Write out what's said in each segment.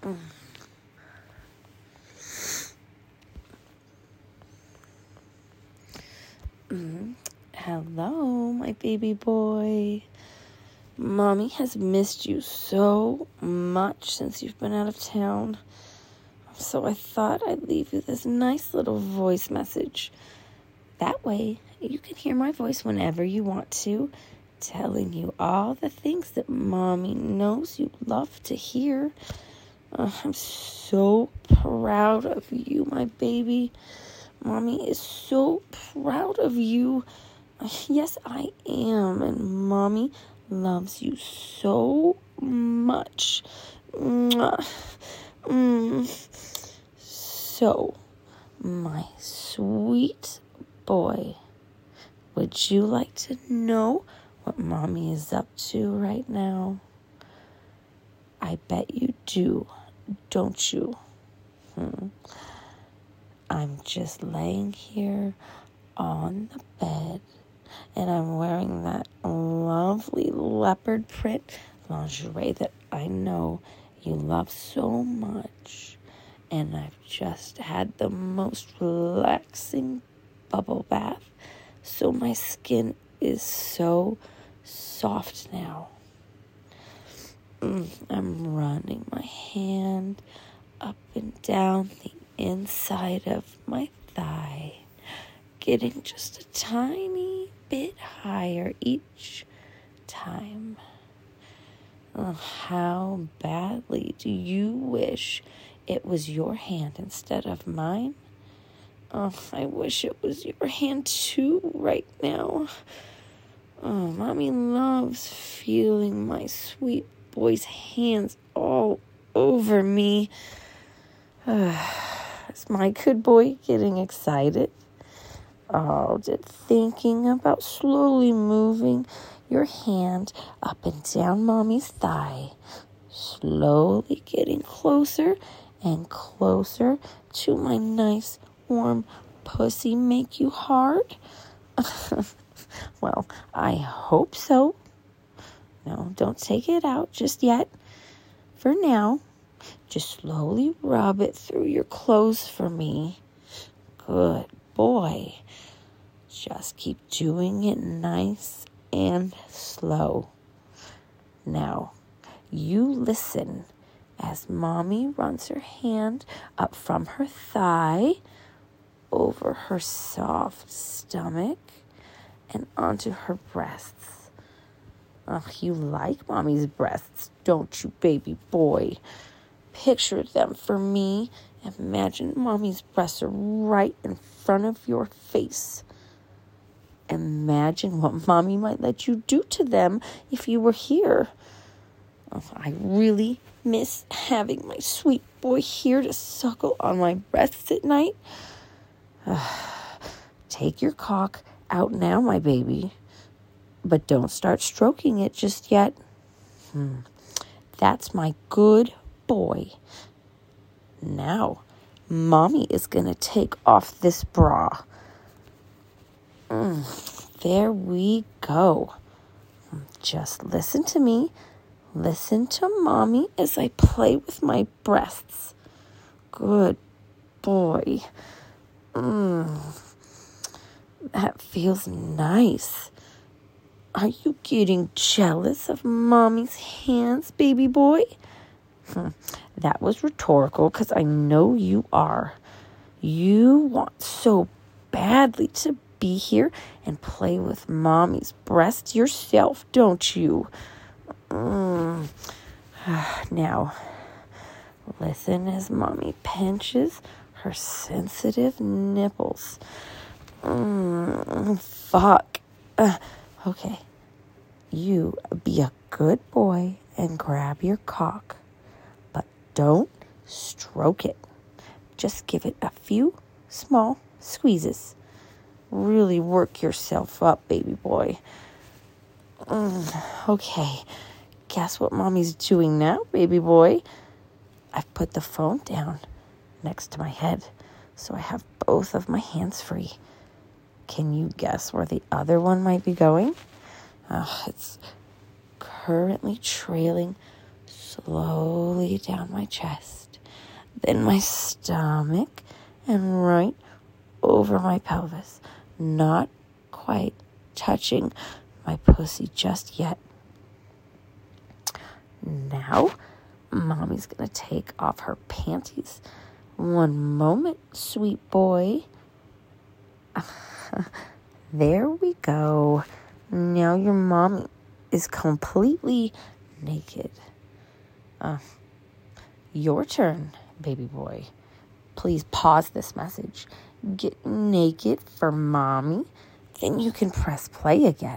Hello, my baby boy. Mommy has missed you so much since you've been out of town. So I thought I'd leave you this nice little voice message. That way, you can hear my voice whenever you want to, telling you all the things that Mommy knows you love to hear. I'm so proud of you, my baby. Mommy is so proud of you. Yes, I am. And Mommy loves you so much. So, my sweet boy, would you like to know what Mommy is up to right now? I bet you do, don't you? I'm just laying here on the bed, and I'm wearing that lovely leopard print lingerie that I know you love so much. And I've just had the most relaxing bubble bath, so my skin is so soft now. I'm running my hand up and down the inside of my thigh, getting just a tiny bit higher each time. How badly do you wish it was your hand instead of mine? I wish it was your hand too right now. Mommy loves feeling my sweet boy's hands all over me. Is my good boy getting excited? Just thinking about slowly moving your hand up and down Mommy's thigh, slowly getting closer and closer to my nice warm pussy make you hard? Well, I hope so. No, don't take it out just yet. For now, just slowly rub it through your clothes for me. Good boy. Just keep doing it nice and slow. Now, you listen as Mommy runs her hand up from her thigh, over her soft stomach, and onto her breasts. You like Mommy's breasts, don't you, baby boy? Picture them for me. Imagine Mommy's breasts are right in front of your face. Imagine what Mommy might let you do to them if you were here. I really miss having my sweet boy here to suckle on my breasts at night. Take your cock out now, my baby. But don't start stroking it just yet. That's my good boy. Now, Mommy is going to take off this bra. There we go. Just listen to me. Listen to Mommy as I play with my breasts. Good boy. That feels nice. Are you getting jealous of Mommy's hands, baby boy? That was rhetorical because I know you are. You want so badly to be here and play with Mommy's breasts yourself, don't you? Now, listen as Mommy pinches her sensitive nipples. Fuck. Okay. You be a good boy and grab your cock, but don't stroke it. Just give it a few small squeezes. Really work yourself up, baby boy. Okay. Guess what Mommy's doing now, baby boy? I've put the phone down next to my head, so I have both of my hands free. Can you guess where the other one might be going? It's currently trailing slowly down my chest, then my stomach, and right over my pelvis, not quite touching my pussy just yet. Now, Mommy's going to take off her panties. One moment, sweet boy. There we go. Now your mommy is completely naked. Your turn, baby boy. Please pause this message. Get naked for mommy. Then you can press play again.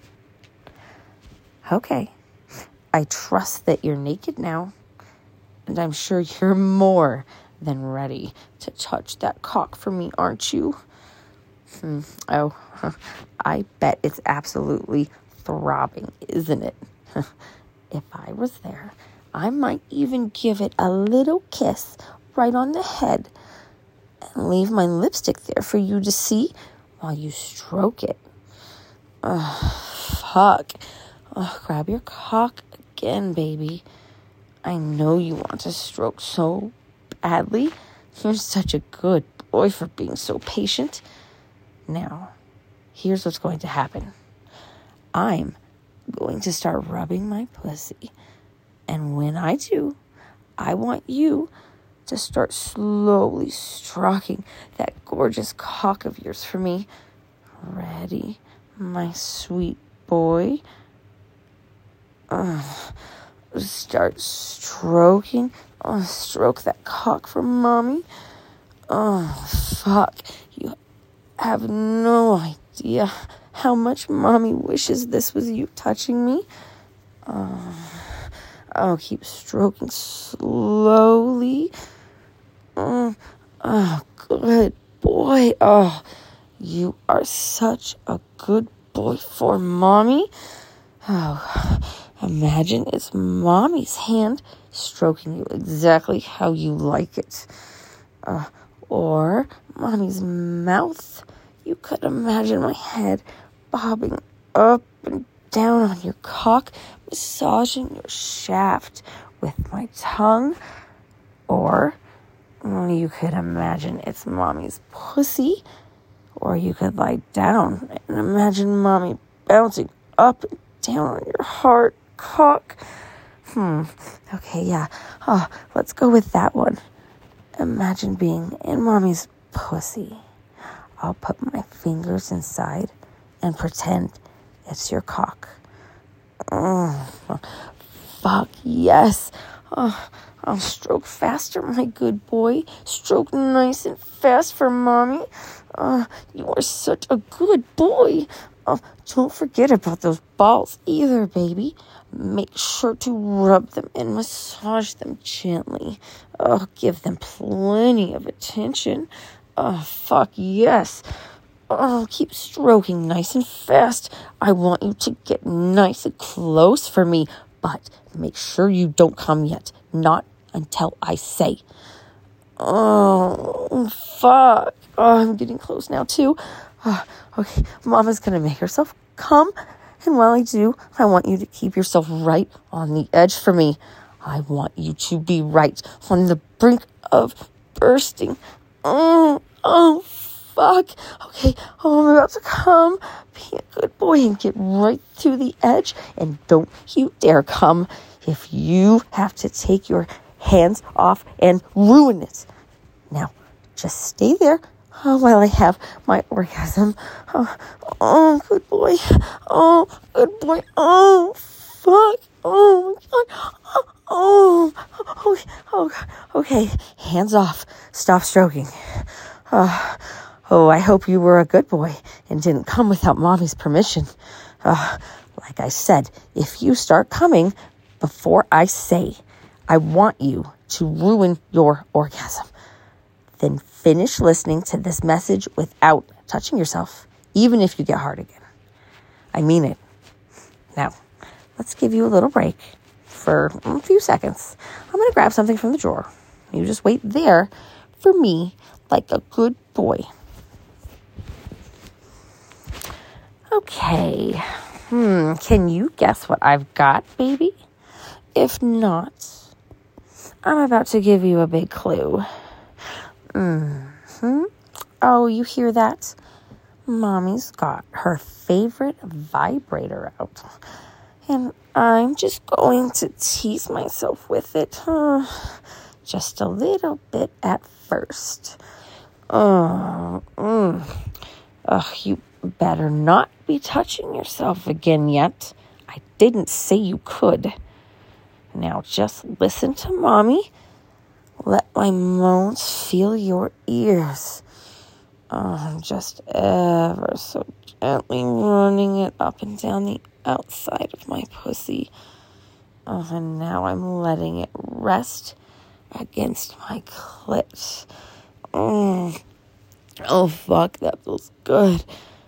Okay. I trust that you're naked now. And I'm sure you're more than ready to touch that cock for me, aren't you? Oh, I bet it's absolutely throbbing, isn't it? If I was there, I might even give it a little kiss right on the head and leave my lipstick there for you to see while you stroke it. Fuck. Grab your cock again, baby. I know you want to stroke so badly. You're such a good boy for being so patient. Now, here's what's going to happen. I'm going to start rubbing my pussy. And when I do, I want you to start slowly stroking that gorgeous cock of yours for me. Ready, my sweet boy? Start stroking. Stroke that cock for mommy. Fuck. You have no idea how much mommy wishes this was you touching me. I'll keep stroking slowly. Good boy. You are such a good boy for mommy. Imagine it's mommy's hand stroking you exactly how you like it. Or mommy's mouth. You could imagine my head bobbing up and down on your cock, massaging your shaft with my tongue. Or you could imagine it's mommy's pussy. Or you could lie down and imagine mommy bouncing up and down on your hard cock. Okay, yeah. Let's go with that one. Imagine being in mommy's pussy. I'll put my fingers inside and pretend it's your cock. Fuck, yes. I'll stroke faster, my good boy. Stroke nice and fast for mommy. You are such a good boy. Don't forget about those balls either, baby. Make sure to rub them and massage them gently. Give them plenty of attention. Fuck yes. Keep stroking nice and fast. I want you to get nice and close for me, but make sure you don't come yet. Not until I say. Fuck. I'm getting close now too. Okay, Mama's gonna make herself come. And while I do, I want you to keep yourself right on the edge for me. I want you to be right on the brink of bursting. Fuck. Okay, I'm about to come. Be a good boy and get right to the edge. And don't you dare come if you have to take your hands off and ruin it. Now, just stay there while I have my orgasm. Good boy. Good boy. Fuck. Oh, my God. Okay. Hands off. Stop stroking. I hope you were a good boy and didn't come without mommy's permission. Like I said, if you start coming before I say, I want you to ruin your orgasm. Then finish listening to this message without touching yourself, even if you get hard again. I mean it. Now, let's give you a little break for a few seconds. I'm going to grab something from the drawer. You just wait there for me like a good boy. Okay. Can you guess what I've got, baby? If not, I'm about to give you a big clue. Oh, you hear that? Mommy's got her favorite vibrator out. And I'm just going to tease myself with it. Just a little bit at first. You better not be touching yourself again yet. I didn't say you could. Now just listen to Mommy. Let my moans feel your ears. I'm just ever so gently running it up and down the outside of my pussy. And now I'm letting it rest against my clit. Oh, fuck, that feels good.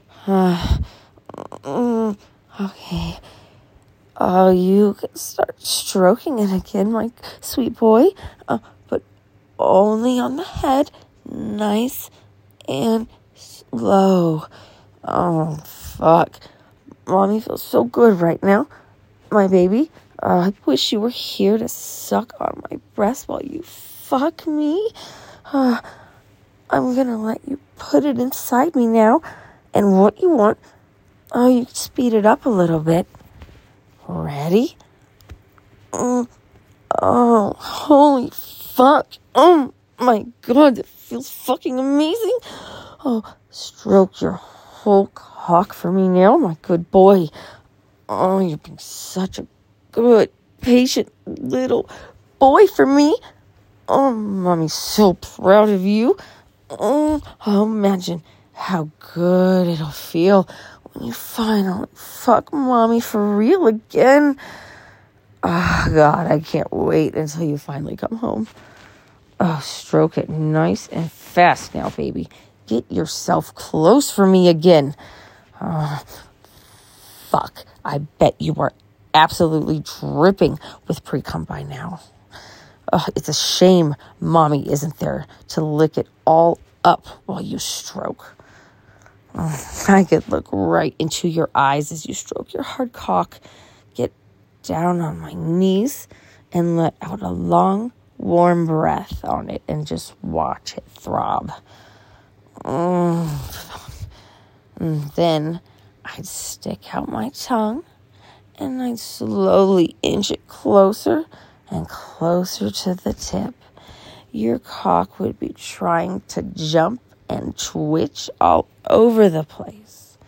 Okay. Oh, you can start stroking it again, my sweet boy. But only on the head. Nice and slow. Oh, fuck. Mommy feels so good right now, my baby. I wish you were here to suck on my breast while you fuck me. I'm gonna let you put it inside me now. And what you want, you can speed it up a little bit. Ready? Oh, holy fuck. Oh my God, that feels fucking amazing. Oh, stroke your whole cock for me now, my good boy. Oh, you're being such a good, patient little boy for me. Oh, Mommy's so proud of you. Oh, imagine how good it'll feel when you finally fuck Mommy for real again. Oh, God, I can't wait until you finally come home. Oh, stroke it nice and fast now, baby. Get yourself close for me again. Fuck, I bet you are absolutely dripping with pre-cum by now. It's a shame Mommy isn't there to lick it all up while you stroke. I could look right into your eyes as you stroke your hard cock, get down on my knees, and let out a long, warm breath on it and just watch it throb. And then I'd stick out my tongue and I'd slowly inch it closer and closer to the tip. Your cock would be trying to jump and twitch all over the place.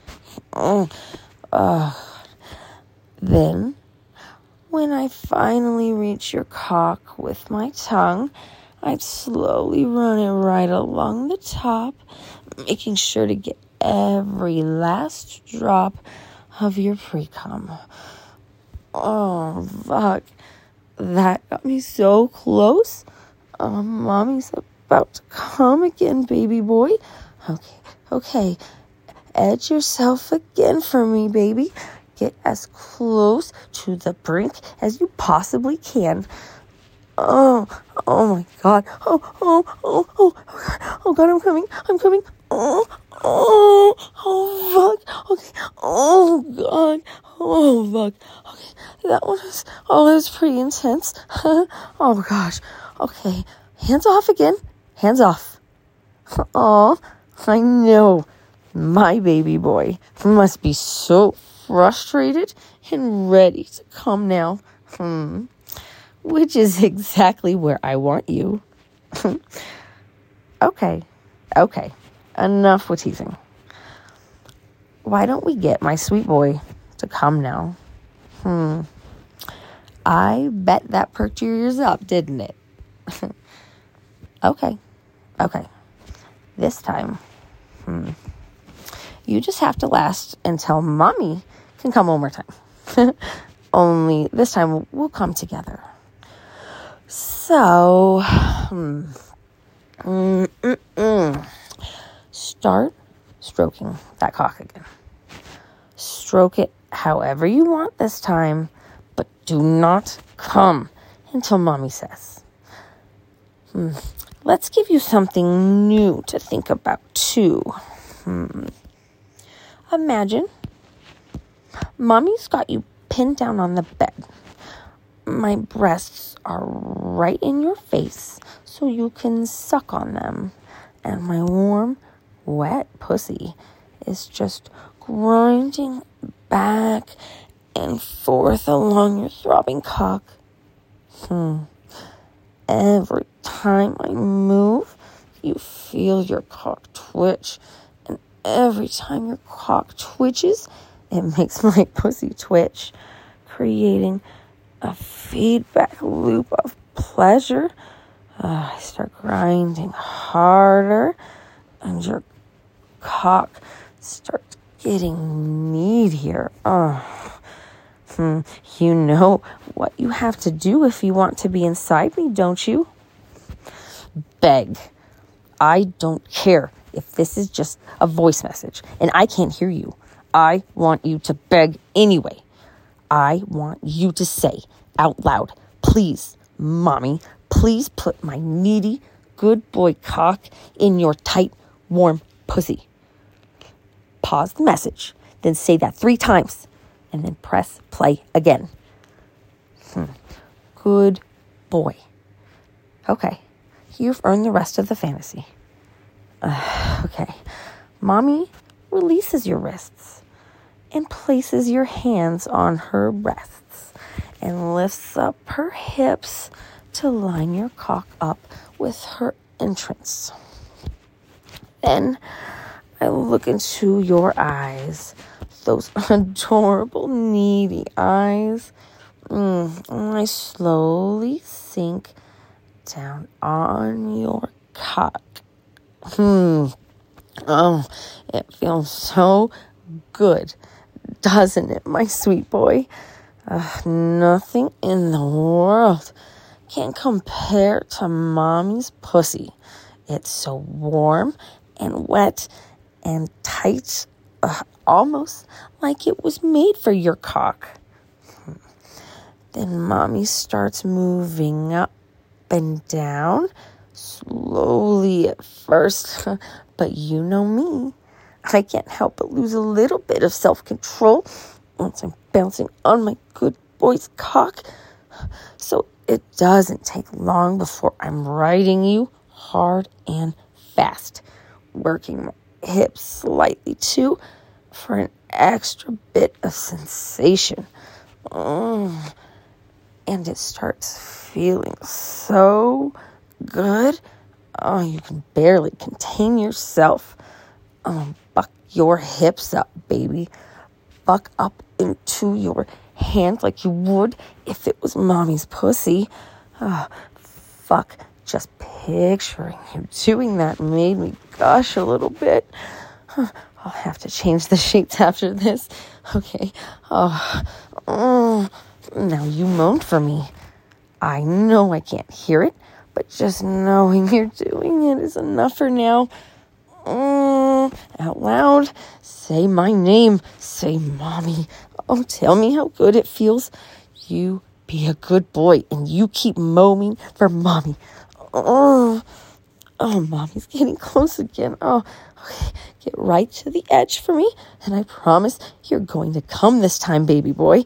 Then, when I finally reach your cock with my tongue, I'd slowly run it right along the top, making sure to get every last drop of your pre-cum. Oh, fuck. That got me so close. Mommy's about to come again, baby boy. Okay. Edge yourself again for me, baby. Get as close to the brink as you possibly can. Oh my God. Oh God, I'm coming. Oh, fuck. Okay. Oh, God. Oh, fuck. Okay, that was pretty intense. Oh, gosh. Okay, hands off again. Hands off. Oh, I know. My baby boy must be so frustrated and ready to come now. Which is exactly where I want you. Okay. Enough with teasing. Why don't we get my sweet boy to come now? I bet that perked your ears up, didn't it? Okay. This time, you just have to last until Mommy can come one more time. Only this time we'll come together. So, start stroking that cock again. Stroke it however you want this time, but do not come until Mommy says. Let's give you something new to think about too. Imagine Mommy's got you pinned down on the bed. my breasts are right in your face so you can suck on them. And my warm, wet pussy is just grinding back and forth along your throbbing cock. Every time I move, you feel your cock twitch. And every time your cock twitches, it makes my pussy twitch, creating a feedback loop of pleasure. I start grinding harder, and your cock starts getting needier. You know what you have to do if you want to be inside me, don't you? Beg. I don't care if this is just a voice message and I can't hear you. I want you to beg anyway. I want you to say out loud, please, mommy, please put my needy, good boy cock in your tight, warm pussy. Pause the message, then say that 3 times, and then press play again. Good boy. Okay, you've earned the rest of the fantasy. Okay, mommy releases your wrists and places your hands on her breasts and lifts up her hips to line your cock up with her entrance. Then I look into your eyes, those adorable, needy eyes. And I slowly sink down on your cock. Oh, it feels so good, doesn't it, my sweet boy? Nothing in the world can compare to mommy's pussy. It's so warm and wet and tight, almost like it was made for your cock. Then mommy starts moving up and down, slowly at first, but you know me. I can't help but lose a little bit of self-control once I'm bouncing on my good boy's cock. So it doesn't take long before I'm riding you hard and fast, working my hips slightly too for an extra bit of sensation. And it starts feeling so good. Oh, you can barely contain yourself. Buck your hips up, baby. Buck up into your hand like you would if it was mommy's pussy. Fuck. Just picturing you doing that made me gush a little bit. I'll have to change the sheets after this. Okay. Now you moaned for me. I know I can't hear it, but just knowing you're doing it is enough for now. Out loud, say my name. Say mommy. Oh, tell me how good it feels. You be a good boy and you keep moaning for mommy. Oh, mommy's getting close again. Oh, okay. Get right to the edge for me, and I promise you're going to come this time, baby boy.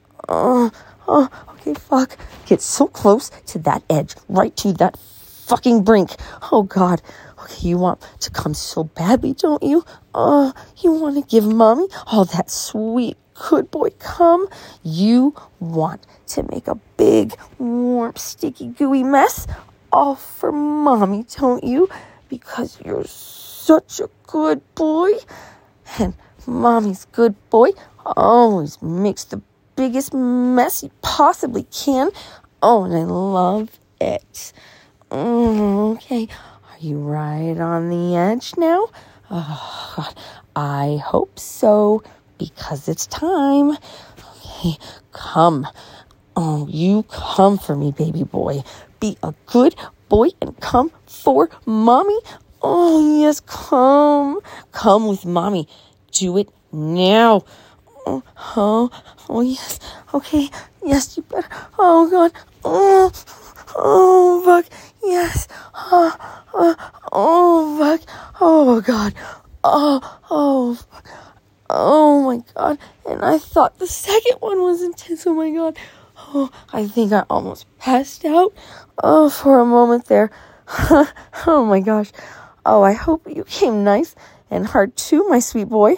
Okay, fuck. Get so close to that edge, right to that fucking brink. Oh, God. Okay, you want to come so badly, don't you? You want to give mommy all that sweet, good boy cum? You want to make a big, warm, sticky, gooey mess? All for mommy, don't you? Because you're such a good boy. And mommy's good boy always makes the biggest mess he possibly can. Oh, and I love it. Okay, are you right on the edge now? Oh, God, I hope so, because it's time. Okay, come. Oh, you come for me, baby boy. Be a good boy and come for mommy. Oh, yes, come. Come with mommy. Do it now. Oh, yes. Okay. Yes, you better. Oh, God. Oh, fuck. Yes. Oh, fuck. Oh, God. Oh, fuck. Oh, my God. And I thought the second one was intense. Oh, my God. Oh, I think I almost passed out. Oh, for a moment there. Oh my gosh. Oh, I hope you came nice and hard too, my sweet boy.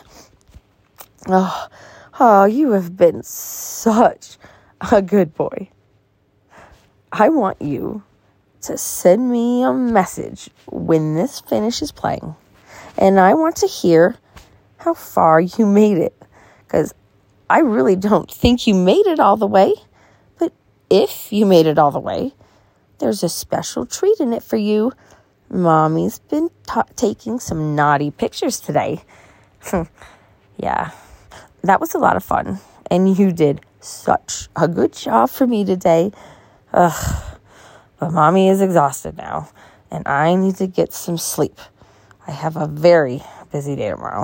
Oh, you have been such a good boy. I want you to send me a message when this finishes playing. And I want to hear how far you made it. Because I really don't think you made it all the way. But if you made it all the way, there's a special treat in it for you. Mommy's been taking some naughty pictures today. Yeah, that was a lot of fun. And you did such a good job for me today. But Mommy is exhausted now. And I need to get some sleep. I have a very busy day tomorrow.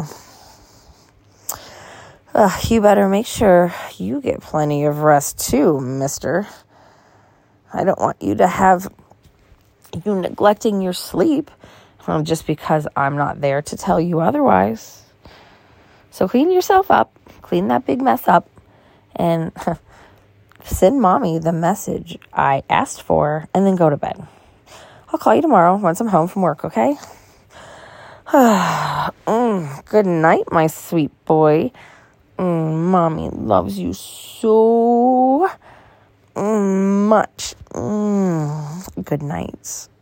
You better make sure you get plenty of rest too, mister. I don't want you to have you neglecting your sleep just because I'm not there to tell you otherwise. So clean yourself up, clean that big mess up, and send Mommy the message I asked for, and then go to bed. I'll call you tomorrow once I'm home from work, okay? Good night, my sweet boy. Mommy loves you so much. Good night.